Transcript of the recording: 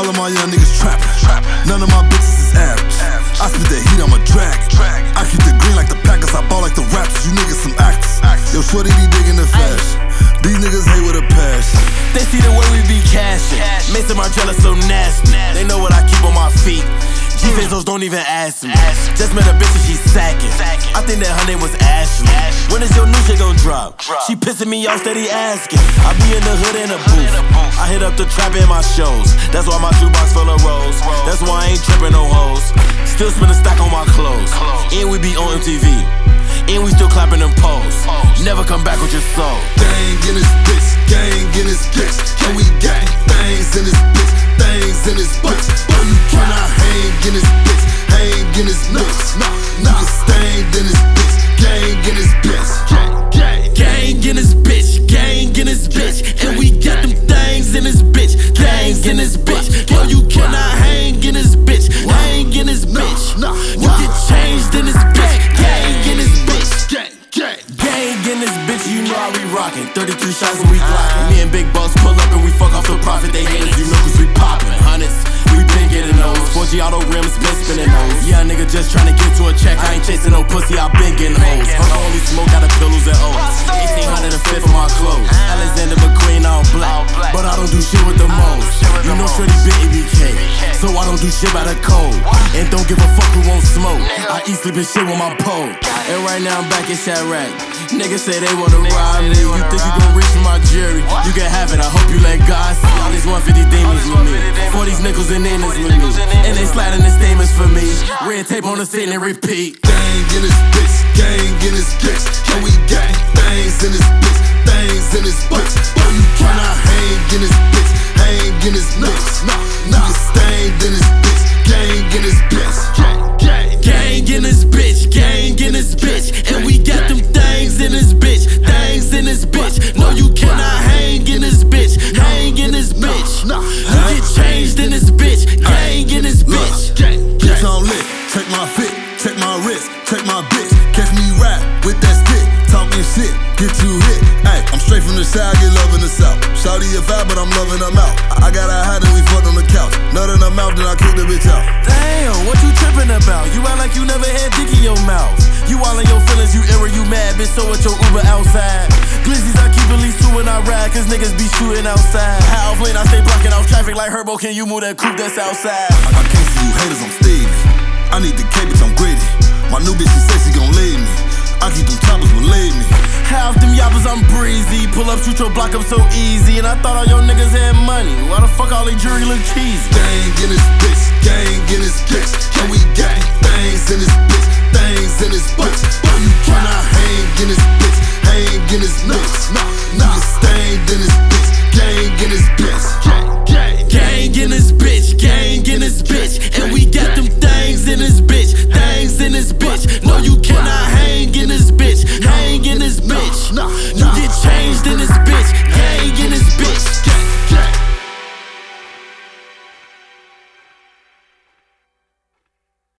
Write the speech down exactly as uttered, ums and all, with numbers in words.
All of my young niggas trapping. None of my bitches is average. I spit the heat, I'm a dragon. I keep the green like the Packers, I ball like the Raptors. You niggas some actors. Yo, shorty be digging the fashion. These niggas hate with a passion. They see the way we be cashing. Mason Margiela so nasty. They know what I keep on my feet. G-Fazos don't even ask me. Just met a bitch and she sacking. I think that her name was Ashley. When is your new shit gon' drop? She pissing me off, steady asking. I be in the hood in a booth. I hit up the trap in my shows. That's why my shoebox full of rolls. That's why I ain't tripping no hoes. Still spend a stack on my clothes. And we be on M T V. And we still clapping them poles. Never come back with your soul. Gang in this bitch, gang in this bitch. And we got things in this bitch, things in this bitch. Boy, you cannot hang in this bitch, hang in this bitch. Niggas stained in this bitch, gang in this bitch. Gang in this bitch, gang in this bitch. And we got them things in this bitch, things in this bitch. Boy, you cannot hang in this bitch, hang in this bitch. You get changed in this bitch, gang in this bitch. Gang in this bitch, you know how we rockin'. thirty-three shots and we glockin'. Me and Big Boss pull up and we fuck off the profit. They hate us, you know, cause we poppin'. Hundreds, we been getting those. four G auto rims, been spinning those. Yeah, nigga just tryna get to a check. I ain't chasing no pussy, I been getting hoes. Her only smoke out of pillows and O's. eighteen hundred a fit for my clothes. Alexander McQueen all black, but I don't do shit with the most. You know Shorty been E B K, so I don't do shit by the code. And don't give a fuck who won't smoke. I eat, sleep, and shit with my pole. And right now I'm back in Chirac. Niggas say they wanna ride me. You think you gon' reach for my jury? You can have it, I hope you let God see. All these one fifty demons with me, for these nickels and ninas with me. And they sliding the statements for me. Red tape on the scene and repeat. Gang in this bitch, gang in this bitch. And we got things in this bitch, things in this bitch. Boy, you cannot hang in this bitch, hang in this bitch. Niggas stained in this bitch, gang in this bitch. Gang in this bitch, gang in this bitch. And we got them things in this bitch, things in this bitch. No, you cannot hang in this bitch, hang in this bitch. You get changed in this bitch, gang in this bitch. Bitch on lit, check my fit, check my wrist, check my bitch. Catch me rap with that stick, talking shit, get you hit. Ay, I'm straight from the side, get love in the south. Shawty a vibe, but I'm loving her mouth. I got her hot and we fucked on the couch. Nut in her mouth, then I kick the bitch out. Damn, what you tripping about? You act like you never had dick in your mouth. You all in your feelings, you error, you mad, bitch, so what your Uber outside. Glizzies, I keep at least two when I ride, cause niggas be shooting outside. High off lane, I stay blocking off traffic like Herbo, can you move that coupe that's outside? I, I can't see you haters, I'm Stevie. I need the K, bitch, I'm greedy. My new bitch, she said she gon' leave me. I keep them choppers, believe me. Half them yappers, I'm breezy. Pull up, shoot your block up so easy. And I thought all your niggas had money. Why the fuck all they jewelry look cheesy? Gang in this bitch, gang in this bitch. And we got things in this bitch, things in this bitch. Boy, you cannot hang in this bitch, hang in this bitch. Niggas stained in this bitch, gang in this bitch. Gang in this bitch, gang in this bitch. And we got them things in this bitch, things in this bitch. No, you cannot hang in this bitch, hang in this bitch. You get changed in this bitch.